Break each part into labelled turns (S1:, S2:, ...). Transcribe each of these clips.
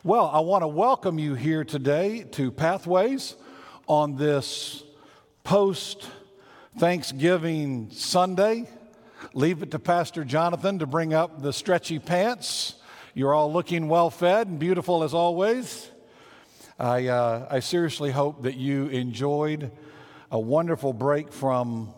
S1: Well, I want to welcome you here today to Pathways on this post-Thanksgiving Sunday. Leave it to Pastor Jonathan to bring up the stretchy pants. You're all looking well fed and beautiful as always. I seriously hope that you enjoyed a wonderful break from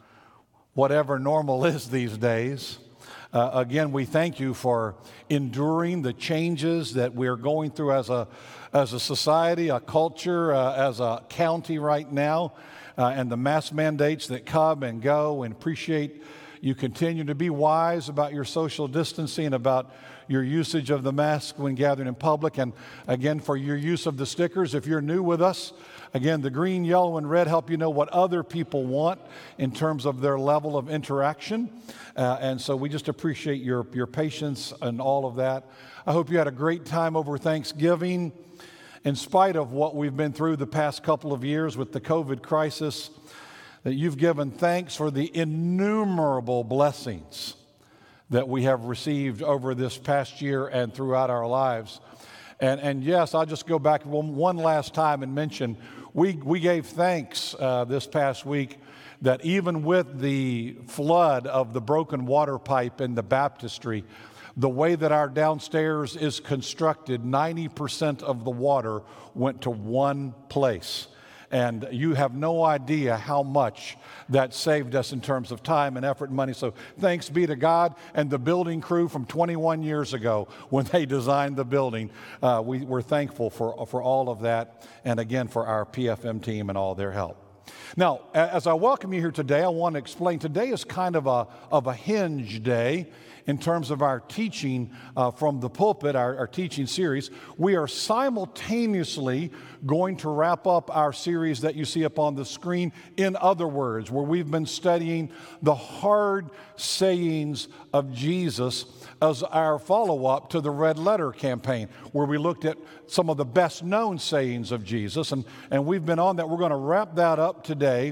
S1: whatever normal is these days. Again, we thank you for enduring the changes that we're going through as a society, a culture, as a county right now, and the mask mandates that come and go, and appreciate you continue to be wise about your social distancing, about your usage of the mask when gathering in public, and again, for your use of the stickers. If you're new with us, again, the green, yellow, and red help you know what other people want in terms of their level of interaction. And so we just appreciate your patience and all of that. I hope you had a great time over Thanksgiving. In spite of what we've been through the past couple of years with the COVID crisis, that you've given thanks for the innumerable blessings that we have received over this past year and throughout our lives. And yes, I'll just go back one last time and mention, we gave thanks this past week that even with the flood of the broken water pipe in the baptistry, the way that our downstairs is constructed, 90% of the water went to one place. And you have no idea how much that saved us in terms of time and effort and money. So thanks be to God and the building crew from 21 years ago when they designed the building. We're thankful for all of that, and again for our PFM team and all their help. Now, as I welcome you here today, I want to explain, today is kind of a hinge day in terms of our teaching from the pulpit, our teaching series. We are simultaneously going to wrap up our series that you see up on the screen, In Other Words, where we've been studying the hard sayings of Jesus as our follow-up to the Red Letter campaign, where we looked at some of the best-known sayings of Jesus, and we've been on that. We're going to wrap that up today.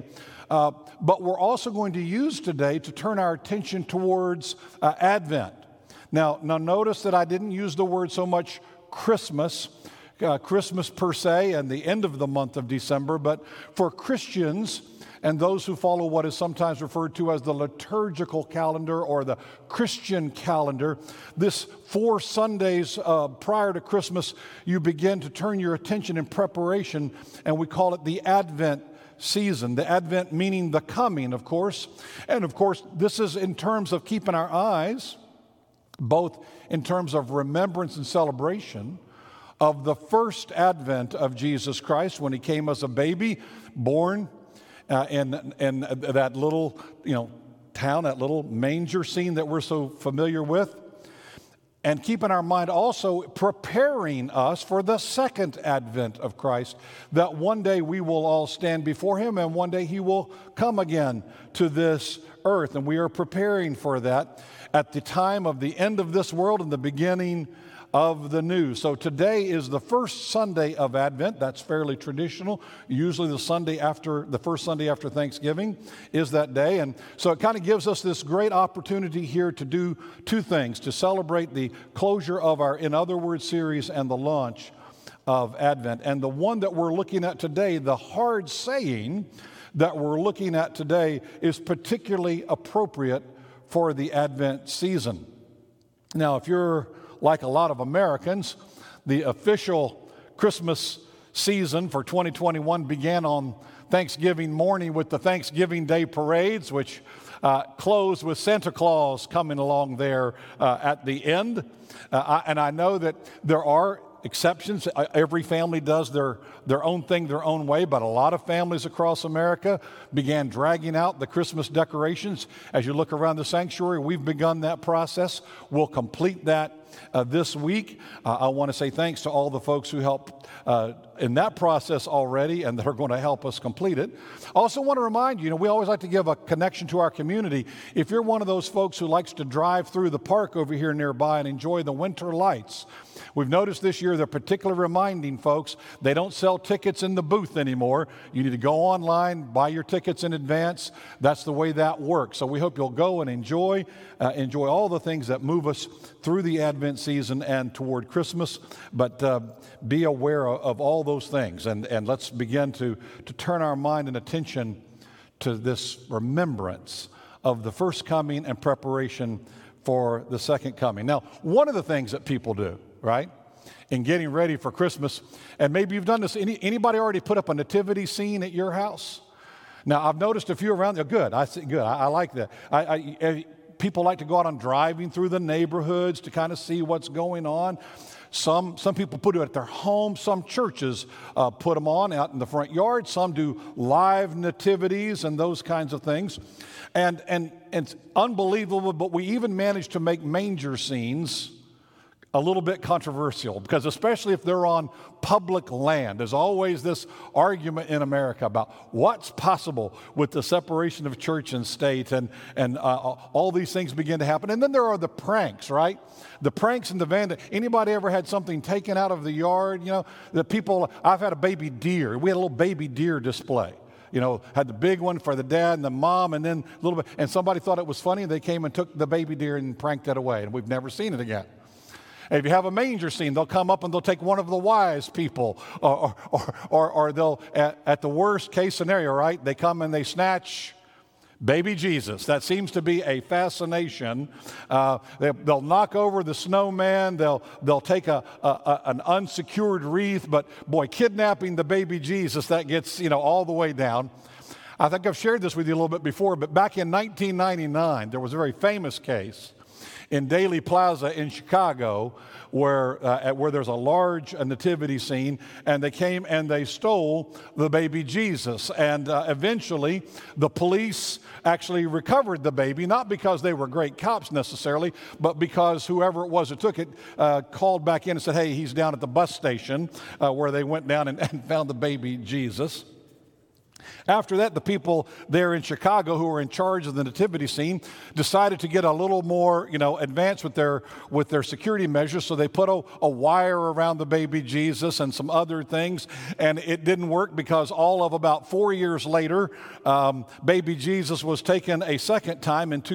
S1: But we're also going to use today to turn our attention towards Advent. Now notice that I didn't use the word so much Christmas per se, and the end of the month of December, but for Christians and those who follow what is sometimes referred to as the liturgical calendar or the Christian calendar, this 4 Sundays prior to Christmas, you begin to turn your attention in preparation, and we call it the Advent season. The Advent meaning the coming, of course. And of course, this is in terms of keeping our eyes, both in terms of remembrance and celebration, of the first advent of Jesus Christ when he came as a baby, born in that little, town, that little manger scene that we're so familiar with. And keep in our mind also preparing us for the second advent of Christ, that one day we will all stand before him and one day he will come again to this earth. And we are preparing for that at the time of the end of this world and the beginning of the new. So today is the first Sunday of Advent. That's fairly traditional. Usually the first Sunday after Thanksgiving is that day. And so it kind of gives us this great opportunity here to do two things: to celebrate the closure of our In Other Words series and the launch of Advent. And the one that we're looking at today, the hard saying that we're looking at today, is particularly appropriate for the Advent season. Now, if you're like a lot of Americans, the official Christmas season for 2021 began on Thanksgiving morning with the Thanksgiving Day parades, which closed with Santa Claus coming along there at the end. And I know that there are exceptions. Every family does their own thing, their own way, but a lot of families across America began dragging out the Christmas decorations. As you look around the sanctuary, we've begun that process. We'll complete that this week. I want to say thanks to all the folks who helped in that process already and that are going to help us complete it. I also want to remind you, we always like to give a connection to our community. If you're one of those folks who likes to drive through the park over here nearby and enjoy the winter lights, we've noticed this year they're particularly reminding folks they don't sell tickets in the booth anymore. You need to go online, buy your tickets in advance. That's the way that works. So we hope you'll go and enjoy all the things that move us through the Advent Advent season and toward Christmas, but be aware of all those things. And let's begin to turn our mind and attention to this remembrance of the first coming and preparation for the second coming. Now, one of the things that people do, right, in getting ready for Christmas, and maybe you've done this, anybody already put up a nativity scene at your house? Now, I've noticed a few around there. Good. I like that. People like to go out on driving through the neighborhoods to kind of see what's going on. Some people put it at their home. Some churches put them on out in the front yard. Some do live nativities and those kinds of things. And it's unbelievable, but we even managed to make manger scenes a little bit controversial, because especially if they're on public land, there's always this argument in America about what's possible with the separation of church and state, and all these things begin to happen. And then there are the pranks, right? The pranks and the vandal. Anybody ever had something taken out of the yard? You know, the people. I've had a baby deer. We had a little baby deer display. You know, had the big one for the dad and the mom, and then a little bit. And somebody thought it was funny, and they came and took the baby deer and pranked it away, and we've never seen it again. And if you have a manger scene, they'll come up and they'll take one of the wise people, or they'll, at the worst case scenario, right, they come and they snatch baby Jesus. That seems to be a fascination. They'll knock over the snowman. They'll take an unsecured wreath, but boy, kidnapping the baby Jesus, that gets, all the way down. I think I've shared this with you a little bit before, but back in 1999, there was a very famous case in Daley Plaza in Chicago, where there's a large nativity scene, and they came and they stole the baby Jesus. And eventually, the police actually recovered the baby, not because they were great cops necessarily, but because whoever it was that took it called back in and said, hey, he's down at the bus station, where they went down and found the baby Jesus. After that, the people there in Chicago who were in charge of the nativity scene decided to get a little more, advanced with their security measures. So they put a wire around the baby Jesus and some other things, and it didn't work, because all of about 4 years later, baby Jesus was taken a second time in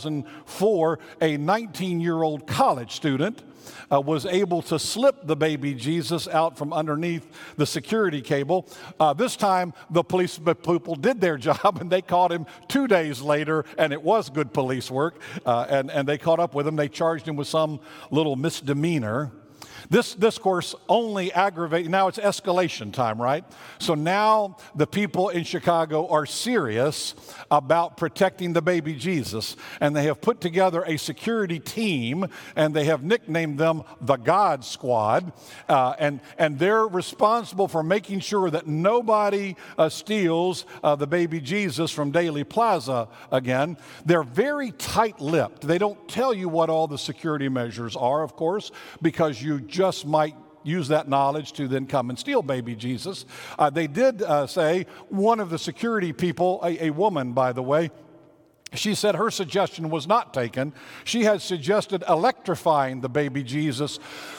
S1: 2004. A 19-year-old college student was able to slip the baby Jesus out from underneath the security cable. This time, the police people did their job, and they caught him 2 days later, and it was good police work, and they caught up with him. They charged him with some little misdemeanor. This course only aggravates. Now it's escalation time, right? So now the people in Chicago are serious about protecting the baby Jesus, and they have put together a security team, and they have nicknamed them the God Squad, and they're responsible for making sure that nobody steals the baby Jesus from Daley Plaza again. They're very tight-lipped. They don't tell you what all the security measures are, of course, because you just might use that knowledge to then come and steal baby Jesus. They did say, one of the security people, a woman, by the way, she said her suggestion was not taken. She had suggested electrifying the baby Jesus,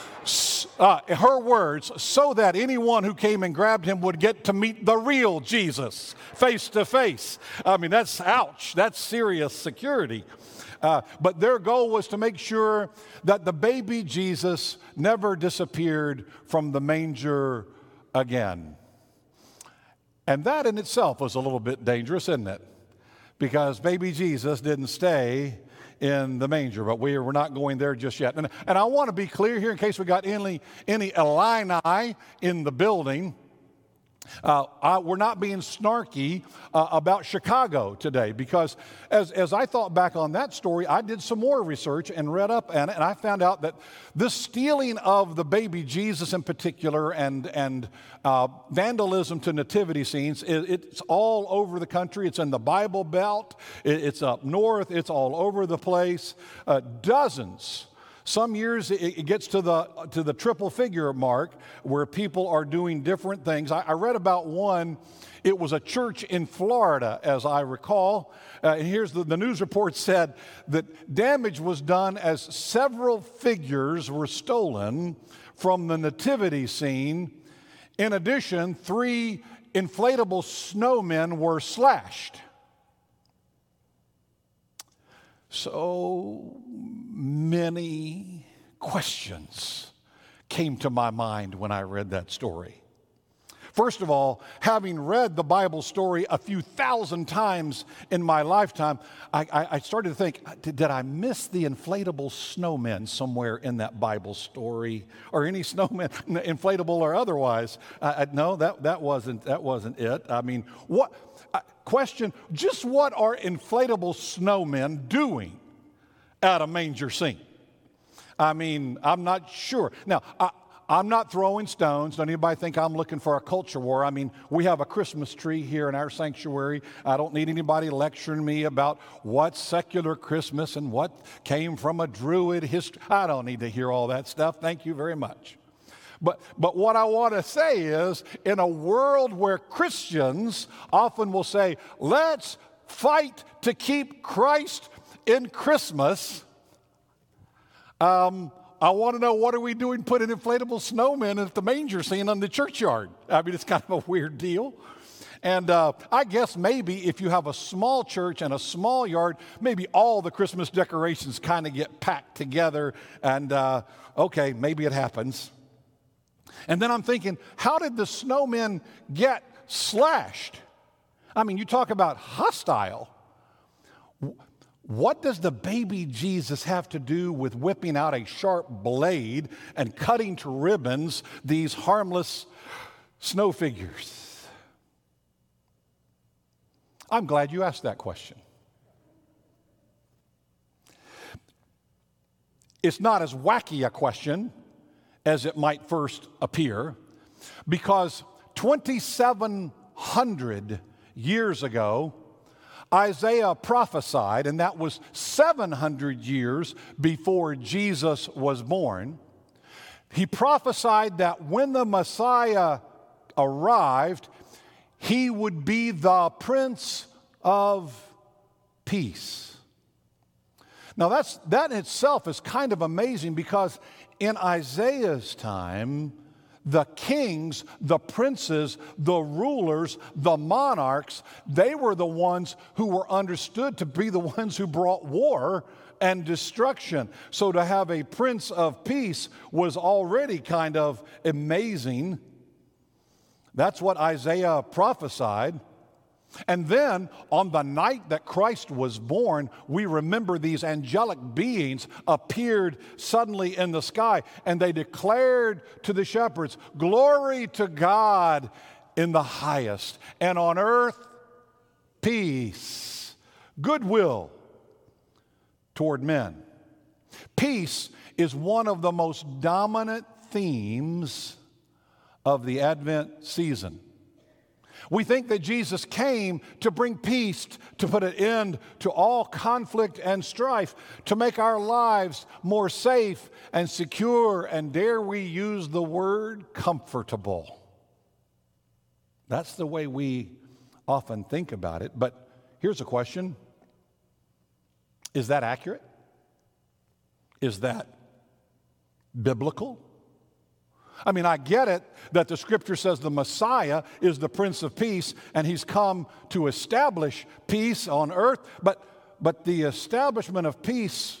S1: her words, so that anyone who came and grabbed him would get to meet the real Jesus face to face. I mean, that's ouch. That's serious security. But their goal was to make sure that the baby Jesus never disappeared from the manger again. And that in itself was a little bit dangerous, isn't it? Because baby Jesus didn't stay in the manger, but we're not going there just yet. And I want to be clear here, in case we got any Illini in the building. We're not being snarky about Chicago today, because as I thought back on that story, I did some more research and read up on it, and I found out that this stealing of the baby Jesus in particular and vandalism to nativity scenes, it's all over the country. It's in the Bible Belt. It's up north. It's all over the place. Dozens. Some years it gets to the triple figure mark, where people are doing different things. I read about one. It was a church in Florida, as I recall. And here's the news report said that damage was done as several figures were stolen from the nativity scene. In addition, 3 inflatable snowmen were slashed. So many questions came to my mind when I read that story. First of all, having read the Bible story a few thousand times in my lifetime, I started to think, did I miss the inflatable snowmen somewhere in that Bible story? Or any snowmen, inflatable or otherwise? No, that wasn't it. I mean, question, just what are inflatable snowmen doing at a manger scene? I mean, I'm not sure. Now, I'm not throwing stones. Don't anybody think I'm looking for a culture war. I mean, we have a Christmas tree here in our sanctuary. I don't need anybody lecturing me about what's secular Christmas and what came from a Druid history. I don't need to hear all that stuff. Thank you very much. But what I want to say is, in a world where Christians often will say, let's fight to keep Christ in Christmas, I want to know, what are we doing putting inflatable snowmen at the manger scene on the churchyard? I mean, it's kind of a weird deal. And I guess maybe if you have a small church and a small yard, maybe all the Christmas decorations kind of get packed together and, okay, maybe it happens. And then I'm thinking, how did the snowmen get slashed? I mean, you talk about hostile. What does the baby Jesus have to do with whipping out a sharp blade and cutting to ribbons these harmless snow figures? I'm glad you asked that question. It's not as wacky a question as it might first appear, because 2,700 years ago, Isaiah prophesied, and that was 700 years before Jesus was born. He prophesied that when the Messiah arrived, he would be the Prince of Peace. Now that in itself is kind of amazing, because in Isaiah's time, the kings, the princes, the rulers, the monarchs, they were the ones who were understood to be the ones who brought war and destruction. So to have a Prince of Peace was already kind of amazing. That's what Isaiah prophesied. And then on the night that Christ was born, we remember these angelic beings appeared suddenly in the sky, and they declared to the shepherds, "Glory to God in the highest, and on earth peace, goodwill toward men." Peace is one of the most dominant themes of the Advent season. We think that Jesus came to bring peace, to put an end to all conflict and strife, to make our lives more safe and secure, and dare we use the word comfortable. That's the way we often think about it. But here's a question. Is that accurate? Is that biblical? I mean, I get it that the scripture says the Messiah is the Prince of Peace and he's come to establish peace on earth, but the establishment of peace,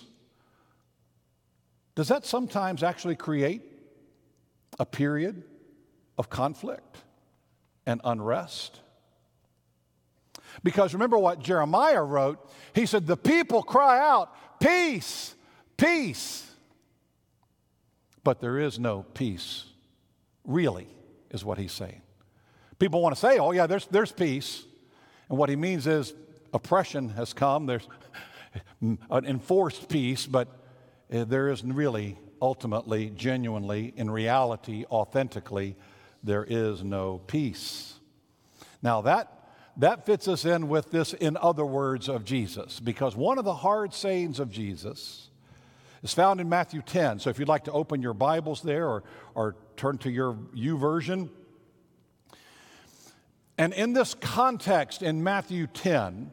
S1: does that sometimes actually create a period of conflict and unrest? Because remember what Jeremiah wrote. He said, the people cry out, peace, peace. But there is no peace, really, is what he's saying. People want to say, oh yeah, there's peace. And what he means is oppression has come. There's an enforced peace, but there isn't really, ultimately, genuinely, in reality, authentically, there is no peace. Now that fits us in with this "in other words" of Jesus, because one of the hard sayings of Jesus is found in Matthew 10. So if you'd like to open your Bibles there or turn to your YouVersion. And in this context in Matthew 10,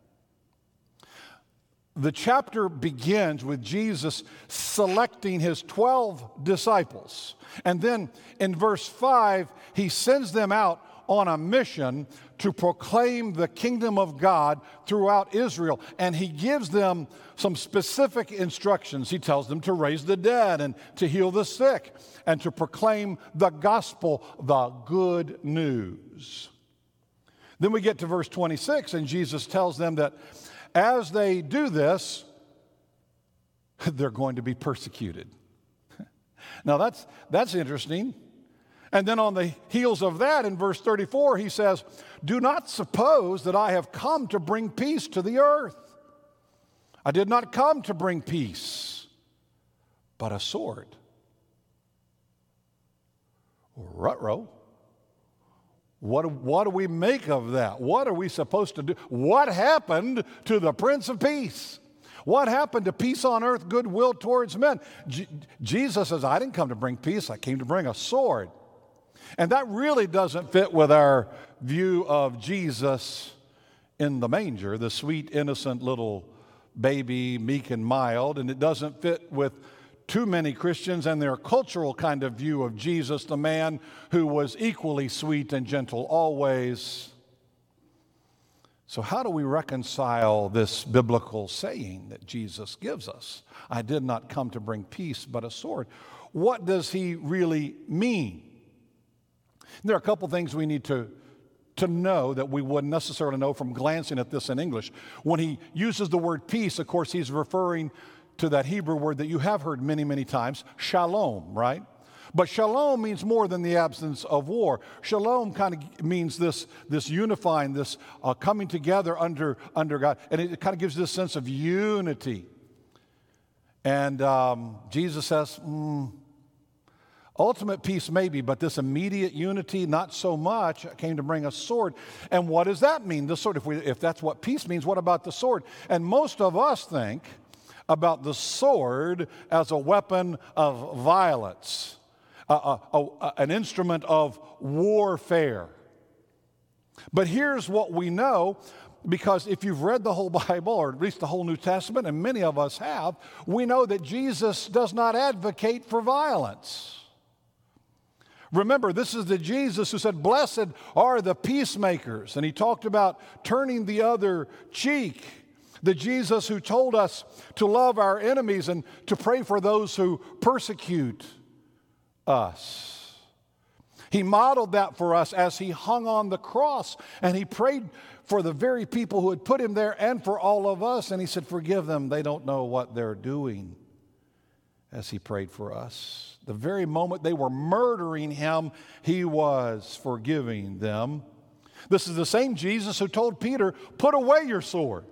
S1: the chapter begins with Jesus selecting his 12 disciples. And then in verse 5, he sends them out on a mission to proclaim the kingdom of God throughout Israel. And he gives them some specific instructions. He tells them to raise the dead and to heal the sick and to proclaim the gospel, the good news. Then we get to verse 26, and Jesus tells them that as they do this, they're going to be persecuted. Now that's interesting. And then on the heels of that, in verse 34, he says, "Do not suppose that I have come to bring peace to the earth. I did not come to bring peace, but a sword." Ruh-roh. What do we make of that? What are we supposed to do? What happened to the Prince of Peace? What happened to peace on earth, goodwill towards men? Jesus says, "I didn't come to bring peace. I came to bring a sword." And that really doesn't fit with our view of Jesus in the manger, the sweet, innocent little baby, meek and mild. And it doesn't fit with too many Christians and their cultural kind of view of Jesus, the man who was equally sweet and gentle always. So how do we reconcile this biblical saying that Jesus gives us? I did not come to bring peace, but a sword. What does he really mean? There are a couple things we need to know that we wouldn't necessarily know from glancing at this in English. When he uses the word peace, of course, he's referring to that Hebrew word that you have heard many, many times, shalom, right? But shalom means more than the absence of war. Shalom kind of means this unifying, this coming together under God. And it kind of gives this sense of unity. And Jesus says, ultimate peace maybe, but this immediate unity, not so much. I came to bring a sword. And what does that mean? The sword, if that's what peace means, what about the sword? And most of us think about the sword as a weapon of violence, an instrument of warfare. But here's what we know, because if you've read the whole Bible, or at least the whole New Testament, and many of us have, we know that Jesus does not advocate for violence. Remember, this is the Jesus who said, "Blessed are the peacemakers," and he talked about turning the other cheek. The Jesus who told us to love our enemies and to pray for those who persecute us. He modeled that for us as he hung on the cross, and he prayed for the very people who had put him there and for all of us. And he said, "Forgive them, they don't know what they're doing," as he prayed for us. The very moment they were murdering him, he was forgiving them. This is the same Jesus who told Peter, "Put away your sword."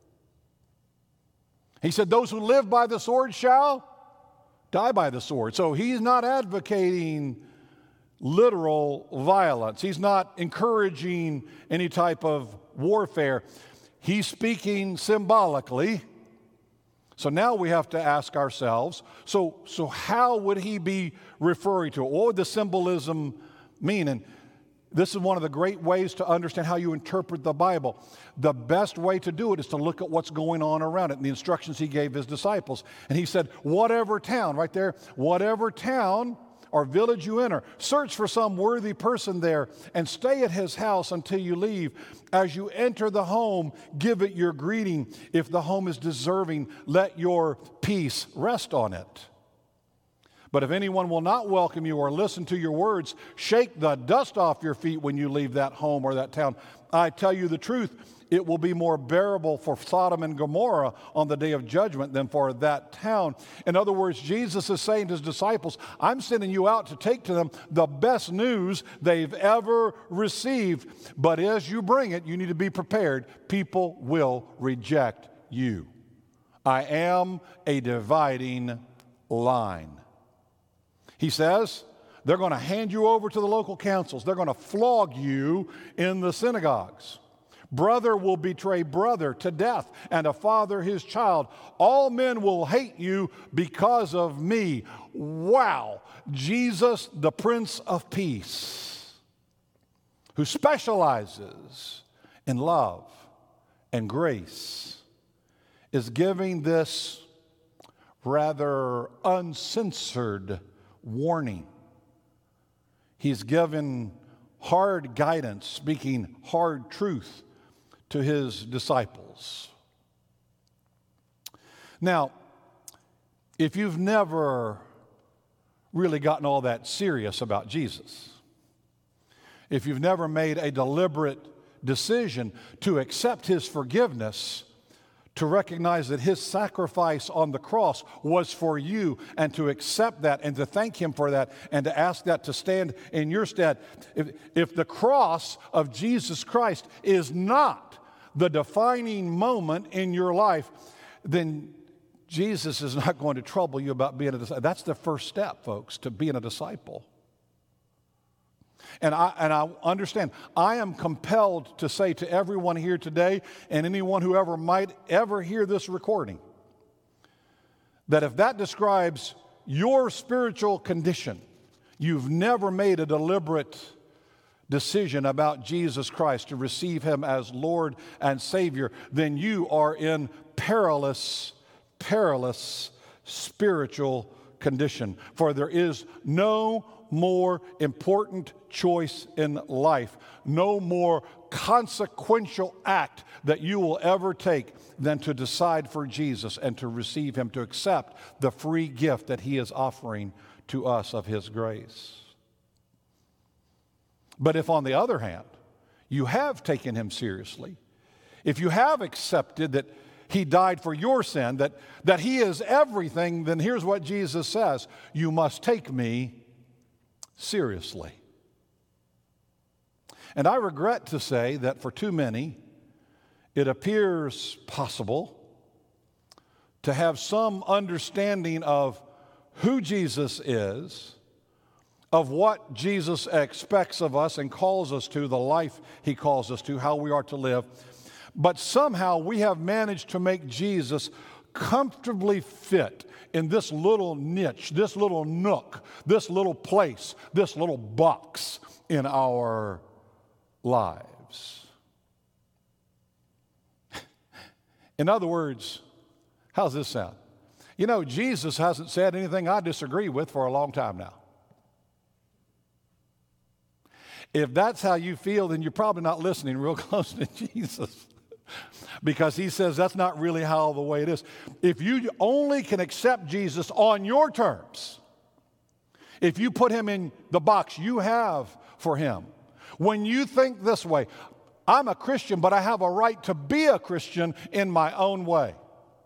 S1: He said, "Those who live by the sword shall die by the sword." So he's not advocating literal violence. He's not encouraging any type of warfare. He's speaking symbolically. So now we have to ask ourselves, so how would he be referring to it? What would the symbolism mean? And this is one of the great ways to understand how you interpret the Bible. The best way to do it is to look at what's going on around it and the instructions he gave his disciples. And he said, whatever town, right there, whatever town or village you enter, search for some worthy person there and stay at his house until you leave. As you enter the home, give it your greeting. If the home is deserving, let your peace rest on it. But if anyone will not welcome you or listen to your words, shake the dust off your feet when you leave that home or that town. I tell you the truth, it will be more bearable for Sodom and Gomorrah on the day of judgment than for that town. In other words, Jesus is saying to his disciples, I'm sending you out to take to them the best news they've ever received. But as you bring it, you need to be prepared. People will reject you. I am a dividing line. He says, they're going to hand you over to the local councils. They're going to flog you in the synagogues. Brother will betray brother to death, and a father his child. All men will hate you because of me. Wow. Jesus, the Prince of Peace, who specializes in love and grace, is giving this rather uncensored warning. He's given hard guidance, speaking hard truth to his disciples. Now, if you've never really gotten all that serious about Jesus, if you've never made a deliberate decision to accept his forgiveness, to recognize that his sacrifice on the cross was for you, and to accept that and to thank him for that and to ask that to stand in your stead. If the cross of Jesus Christ is not the defining moment in your life, then Jesus is not going to trouble you about being a disciple. That's the first step, folks, to being a disciple. And I understand, I am compelled to say to everyone here today and anyone who ever might ever hear this recording, that if that describes your spiritual condition, you've never made a deliberate decision about Jesus Christ to receive him as Lord and Savior, then you are in perilous spiritual condition. For there is no more important choice in life, no more consequential act that you will ever take than to decide for Jesus and to receive him, to accept the free gift that he is offering to us of his grace. But if, on the other hand, you have taken him seriously, if you have accepted that he died for your sin, that he is everything, then here's what Jesus says: you must take me seriously. And I regret to say that for too many, it appears possible to have some understanding of who Jesus is, of what Jesus expects of us and calls us to, the life he calls us to, how we are to live. But somehow we have managed to make Jesus comfortably fit in this little niche, this little nook, this little place, this little box in our lives. In other words, how's this sound? You know, Jesus hasn't said anything I disagree with for a long time now. If that's how you feel, then you're probably not listening real close to Jesus. Because he says that's not really how the way it is. If you only can accept Jesus on your terms, if you put him in the box you have for him, when you think this way, I'm a Christian, but I have a right to be a Christian in my own way.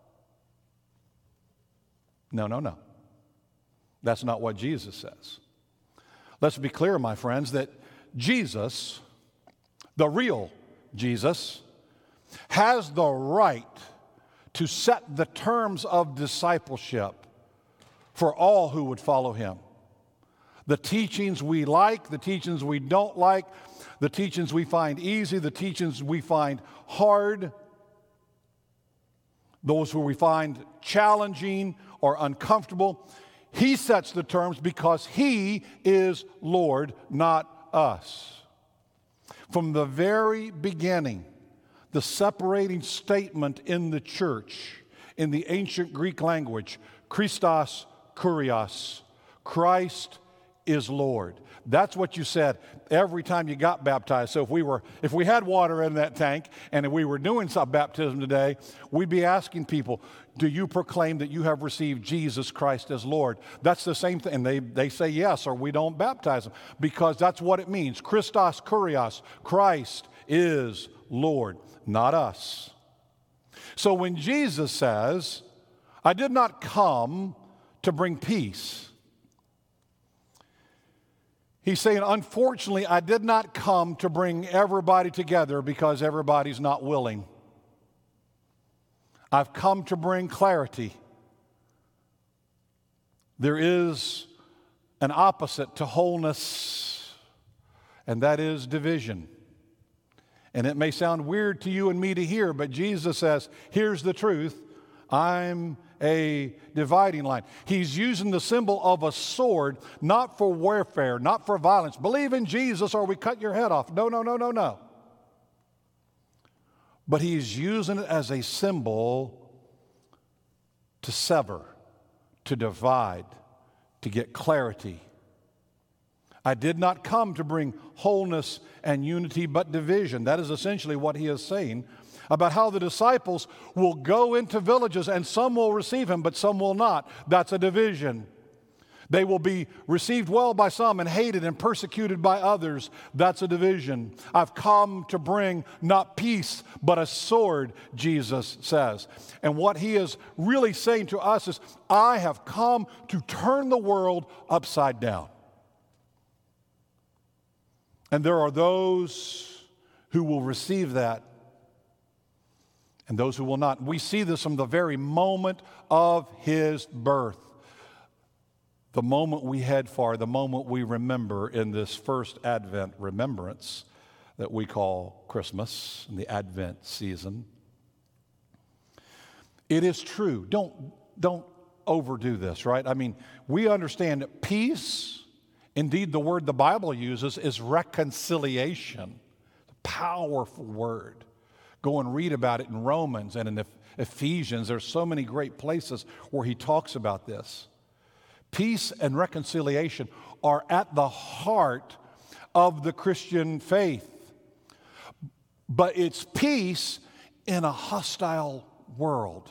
S1: No. That's not what Jesus says. Let's be clear, my friends, that Jesus, the real Jesus, has the right to set the terms of discipleship for all who would follow him. The teachings we like, the teachings we don't like, the teachings we find easy, the teachings we find hard, those who we find challenging or uncomfortable. He sets the terms because he is Lord, not us. From the very beginning, the separating statement in the church, in the ancient Greek language, Christos Kurios, Christ is Lord. That's what you said every time you got baptized. So if we had water in that tank and if we were doing some baptism today, we'd be asking people, do you proclaim that you have received Jesus Christ as Lord? That's the same thing. And they say yes, or we don't baptize them, because that's what it means. Christos Kurios, Christ is Lord, not us. So when Jesus says, I did not come to bring peace, he's saying, unfortunately, I did not come to bring everybody together because everybody's not willing. I've come to bring clarity. There is an opposite to wholeness, and that is division. And it may sound weird to you and me to hear, but Jesus says, here's the truth. I'm a dividing line. He's using the symbol of a sword, not for warfare, not for violence. Believe in Jesus or we cut your head off. No. But he's using it as a symbol to sever, to divide, to get clarity. I did not come to bring wholeness and unity, but division. That is essentially what he is saying about how the disciples will go into villages and some will receive him, but some will not. That's a division. They will be received well by some and hated and persecuted by others. That's a division. I've come to bring not peace, but a sword, Jesus says. And what he is really saying to us is, I have come to turn the world upside down. And there are those who will receive that and those who will not. We see this from the very moment of his birth. The moment we head for, the moment we remember in this first Advent remembrance that we call Christmas, in the Advent season. It is true. Don't overdo this, right? I mean, we understand that peace, indeed the word the Bible uses is reconciliation. A powerful word. Go and read about it in Romans and in Ephesians. There's so many great places where he talks about this. Peace and reconciliation are at the heart of the Christian faith. But it's peace in a hostile world.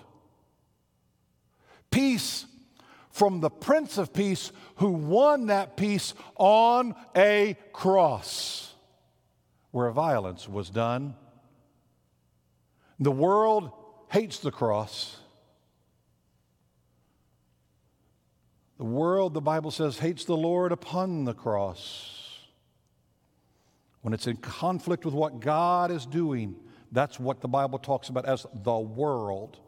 S1: Peace from the Prince of Peace who won that peace on a cross where violence was done. The world hates the cross. The world, the Bible says, hates the Lord upon the cross. When it's in conflict with what God is doing, that's what the Bible talks about as the world.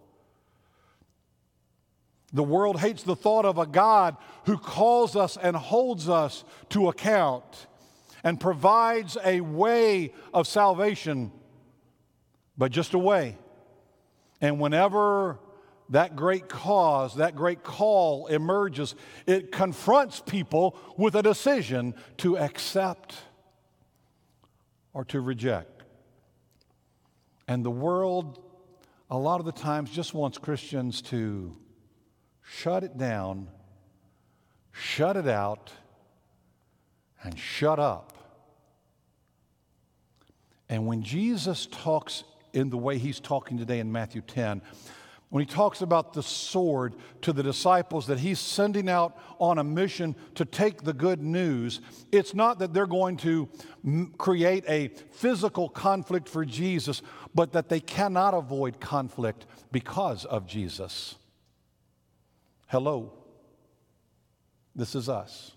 S1: The world hates the thought of a God who calls us and holds us to account and provides a way of salvation, but just a way. And whenever that great cause, that great call emerges, it confronts people with a decision to accept or to reject. And the world, a lot of the times, just wants Christians to shut it down, shut it out, and shut up. And when Jesus talks in the way he's talking today in Matthew 10, when he talks about the sword to the disciples that he's sending out on a mission to take the good news, it's not that they're going to create a physical conflict for Jesus, but that they cannot avoid conflict because of Jesus. Hello, this is us.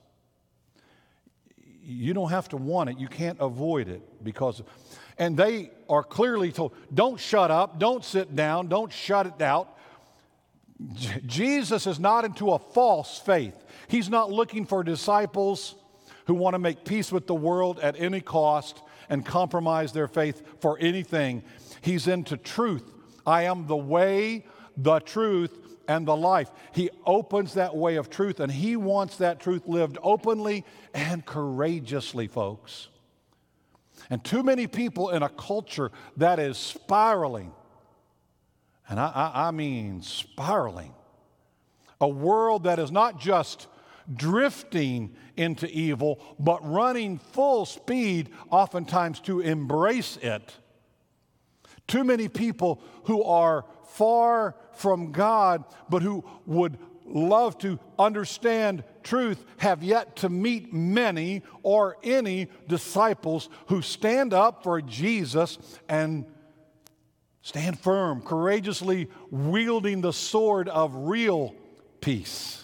S1: You don't have to want it. You can't avoid it because, and they are clearly told, don't shut up, don't sit down, don't shut it out. Jesus is not into a false faith. He's not looking for disciples who want to make peace with the world at any cost and compromise their faith for anything. He's into truth. I am the way, the truth, and the life. He opens that way of truth, and he wants that truth lived openly and courageously, folks. And too many people in a culture that is spiraling, and I mean spiraling, a world that is not just drifting into evil, but running full speed oftentimes to embrace it. Too many people who are far from God, but who would love to understand truth, have yet to meet many or any disciples who stand up for Jesus and stand firm, courageously wielding the sword of real peace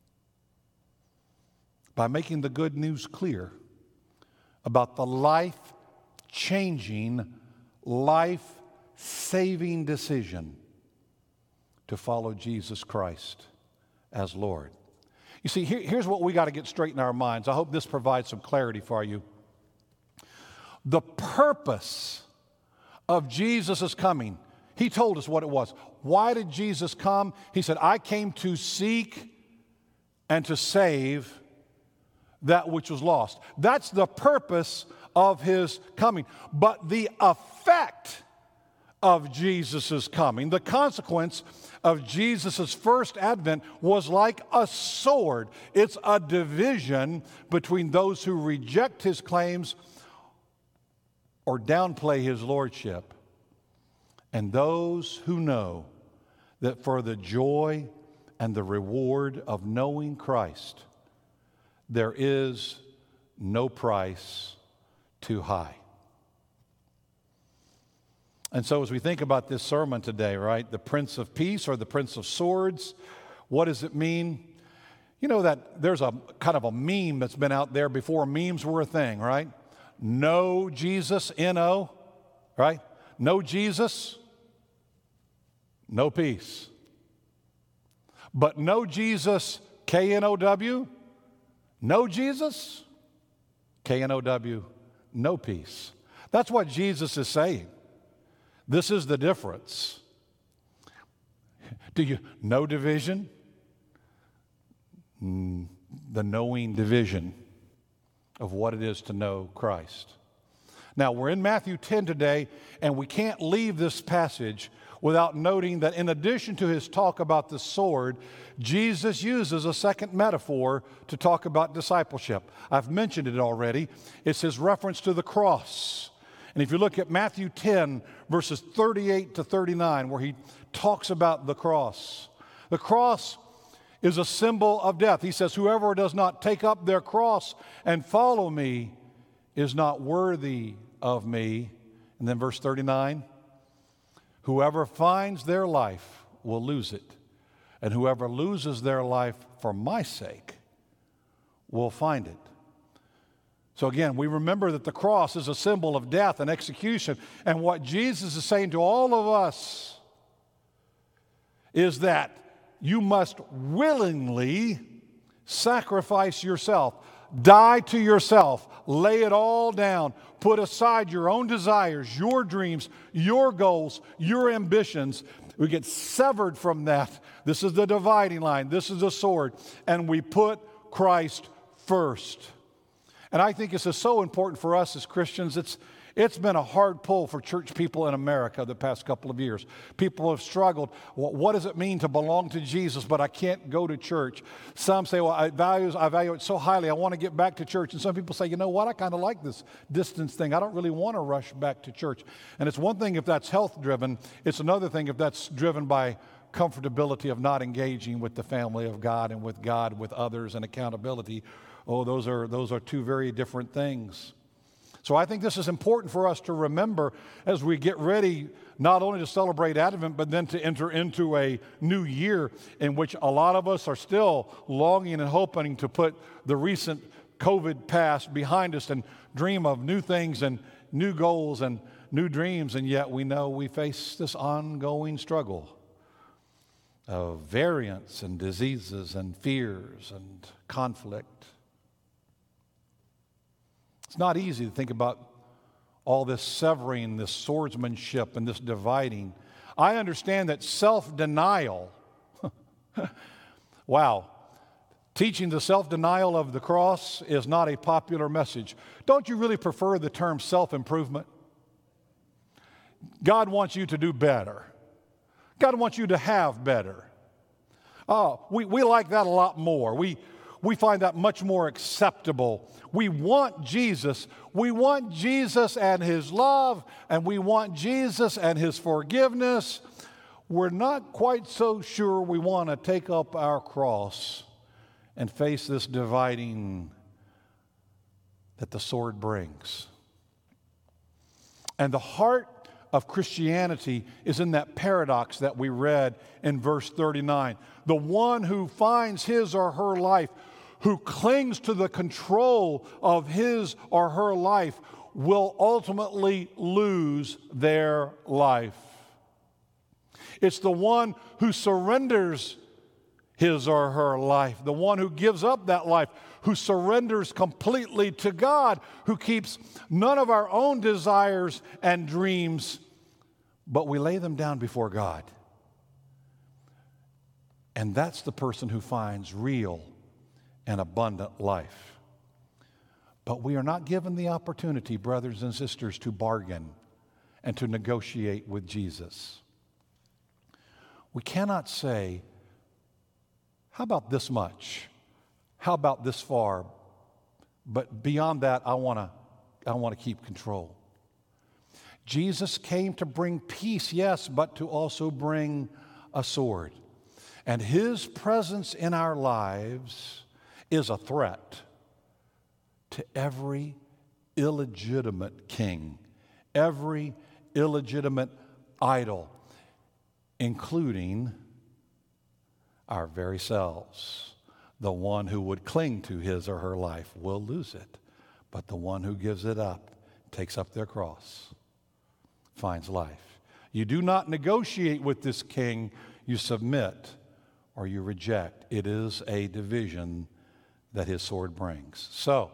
S1: by making the good news clear about the life-changing, life-saving decision to follow Jesus Christ as Lord. You see, here's what we got to get straight in our minds. I hope this provides some clarity for you. The purpose of Jesus' coming, he told us what it was. Why did Jesus come? He said, I came to seek and to save that which was lost. That's the purpose of his coming. But the effect of Jesus' coming. The consequence of Jesus' first advent was like a sword. It's a division between those who reject his claims or downplay his lordship, and those who know that for the joy and the reward of knowing Christ, there is no price too high. And so as we think about this sermon today, right, the Prince of Peace or the Prince of Swords, what does it mean? You know that there's a kind of a meme that's been out there before memes were a thing, right? No Jesus, N-O, right? No Jesus, no peace. But no Jesus, K-N-O-W, no Jesus, K-N-O-W, no peace. That's what Jesus is saying. This is the difference. Do you know division? The knowing division of what it is to know Christ. Now, we're in Matthew 10 today, and we can't leave this passage without noting that in addition to his talk about the sword, Jesus uses a second metaphor to talk about discipleship. I've mentioned it already. It's his reference to the cross. And if you look at Matthew 10, verses 38 to 39, where he talks about the cross is a symbol of death. He says, whoever does not take up their cross and follow me is not worthy of me. And then verse 39, whoever finds their life will lose it, and whoever loses their life for my sake will find it. So again, we remember that the cross is a symbol of death and execution. And what Jesus is saying to all of us is that you must willingly sacrifice yourself, die to yourself, lay it all down, put aside your own desires, your dreams, your goals, your ambitions. We get severed from that. This is the dividing line. This is the sword. And we put Christ first. And I think this is so important for us as Christians. It's been a hard pull for church people in America the past couple of years. People have struggled. Well, what does it mean to belong to Jesus, but I can't go to church? Some say, well, I value it so highly, I want to get back to church. And some people say, you know what, I kind of like this distance thing. I don't really want to rush back to church. And it's one thing if that's health-driven. It's another thing if that's driven by comfortability of not engaging with the family of God and with others, and accountability. Oh, those are two very different things. So I think this is important for us to remember as we get ready not only to celebrate Advent, but then to enter into a new year in which a lot of us are still longing and hoping to put the recent COVID past behind us and dream of new things and new goals and new dreams. And yet we know we face this ongoing struggle of variants and diseases and fears and conflict. It's not easy to think about all this severing, this swordsmanship, and this dividing. I understand that self-denial, wow, teaching the self-denial of the cross is not a popular message. Don't you really prefer the term self-improvement? God wants you to do better. God wants you to have better. Oh, we like that a lot more. We find that much more acceptable. We want Jesus. We want Jesus and his love, and we want Jesus and his forgiveness. We're not quite so sure we want to take up our cross and face this dividing that the sword brings. And the heart of Christianity is in that paradox that we read in verse 39. The one who finds his or her life, who clings to the control of his or her life, will ultimately lose their life. It's the one who surrenders his or her life, the one who gives up that life, who surrenders completely to God, who keeps none of our own desires and dreams, but we lay them down before God. And that's the person who finds real and abundant life. But we are not given the opportunity, brothers and sisters, to bargain and to negotiate with Jesus. We cannot say, how about this much? How about this far? But beyond that, I want to keep control. Jesus came to bring peace, yes, but to also bring a sword. And his presence in our lives is a threat to every illegitimate king, every illegitimate idol, including our very selves. The one who would cling to his or her life will lose it, but the one who gives it up, takes up their cross, finds life. You do not negotiate with this king, you submit or you reject. It is a division that his sword brings. So,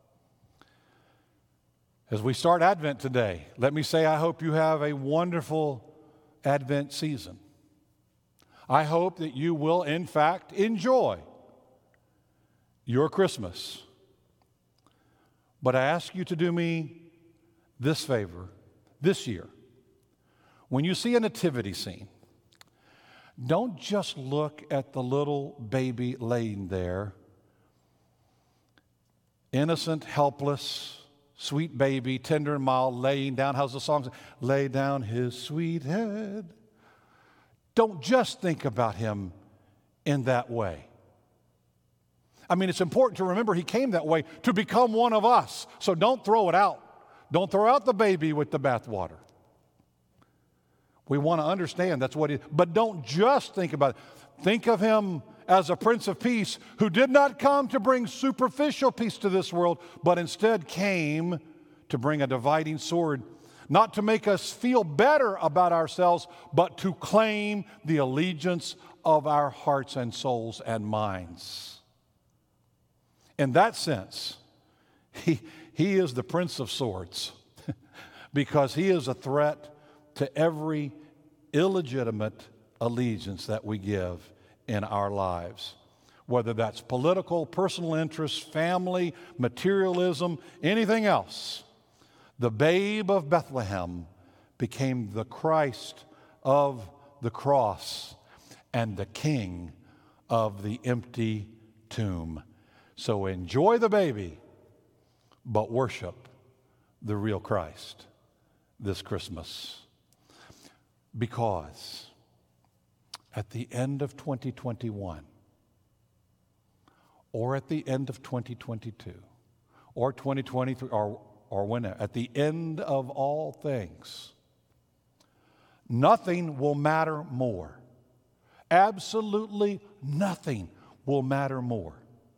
S1: as we start Advent today, let me say I hope you have a wonderful Advent season. I hope that you will, in fact, enjoy your Christmas. But I ask you to do me this favor this year. When you see a nativity scene, don't just look at the little baby laying there, innocent, helpless, sweet baby, tender and mild, laying down. How's the song say? Lay down his sweet head. Don't just think about him in that way. I mean, it's important to remember he came that way to become one of us. So don't throw it out. Don't throw out the baby with the bathwater. We want to understand that's what he, but don't just think about it. Think of him as a Prince of Peace who did not come to bring superficial peace to this world, but instead came to bring a dividing sword, not to make us feel better about ourselves, but to claim the allegiance of our hearts and souls and minds. In that sense, he is the Prince of Swords because he is a threat to every illegitimate allegiance that we give in our lives, whether that's political, personal interest, family, materialism, anything else. The babe of Bethlehem became the Christ of the cross and the King of the empty tomb. So enjoy the baby, but worship the real Christ this Christmas. Because at the end of 2021, or at the end of 2022, or 2023, or whenever, at the end of all things, nothing will matter more. Absolutely nothing will matter more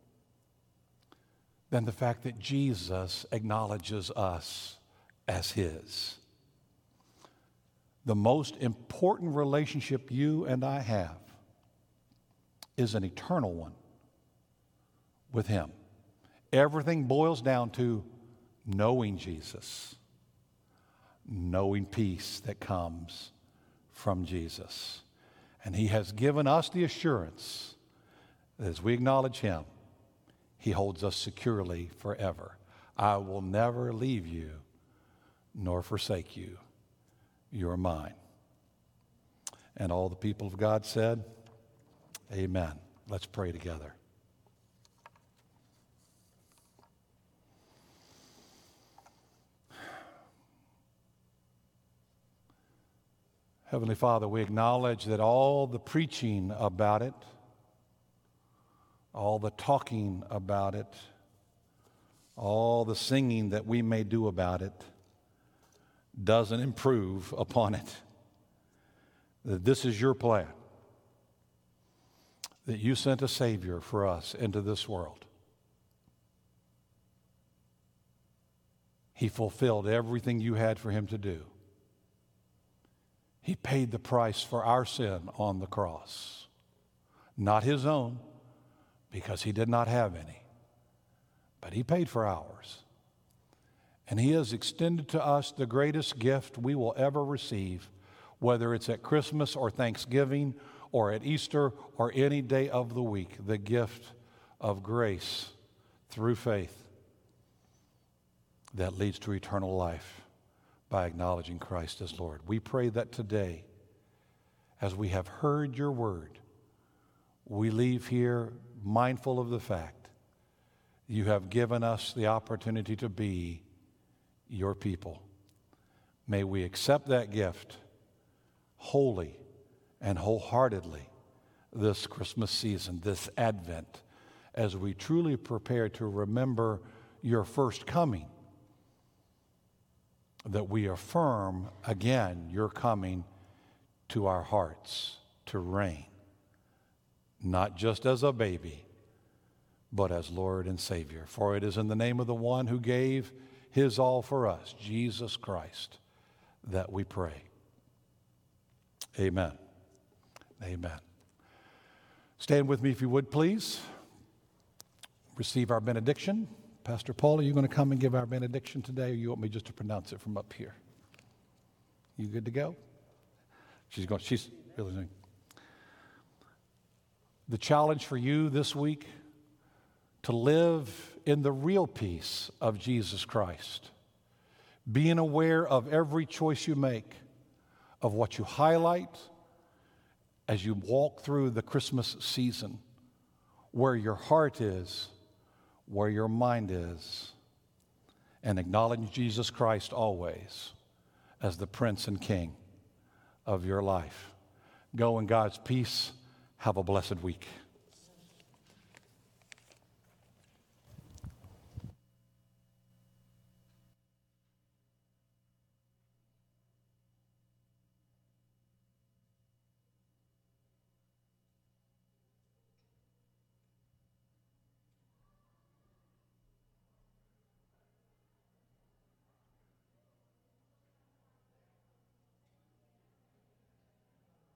S1: than the fact that Jesus acknowledges us as his. The most important relationship you and I have is an eternal one with him. Everything boils down to knowing Jesus, knowing peace that comes from Jesus. And he has given us the assurance that as we acknowledge him, he holds us securely forever. I will never leave you nor forsake you. You're mine. And all the people of God said, amen. Let's pray together. Heavenly Father, we acknowledge that all the preaching about it, all the talking about it, all the singing that we may do about it doesn't improve upon it. That this is your plan. That you sent a Savior for us into this world. He fulfilled everything you had for him to do. He paid the price for our sin on the cross. Not his own, because he did not have any. But he paid for ours. And he has extended to us the greatest gift we will ever receive, whether it's at Christmas or Thanksgiving or at Easter or any day of the week, the gift of grace through faith that leads to eternal life by acknowledging Christ as Lord. We pray that today, as we have heard your word, we leave here mindful of the fact you have given us the opportunity to be your people. May we accept that gift wholly and wholeheartedly this Christmas season, this Advent, as we truly prepare to remember your first coming, that we affirm again your coming to our hearts to reign, not just as a baby, but as Lord and Savior. For it is in the name of the one who gave his all for us, Jesus Christ, that we pray. Amen. Amen. Stand with me if you would, please. Receive our benediction. Pastor Paul, are you going to come and give our benediction today, or you want me just to pronounce it from up here? You good to go? She's really doing. The challenge for you this week, to live in the real peace of Jesus Christ, being aware of every choice you make, of what you highlight as you walk through the Christmas season, where your heart is, where your mind is, and acknowledge Jesus Christ always as the Prince and King of your life. Go in God's peace. Have a blessed week.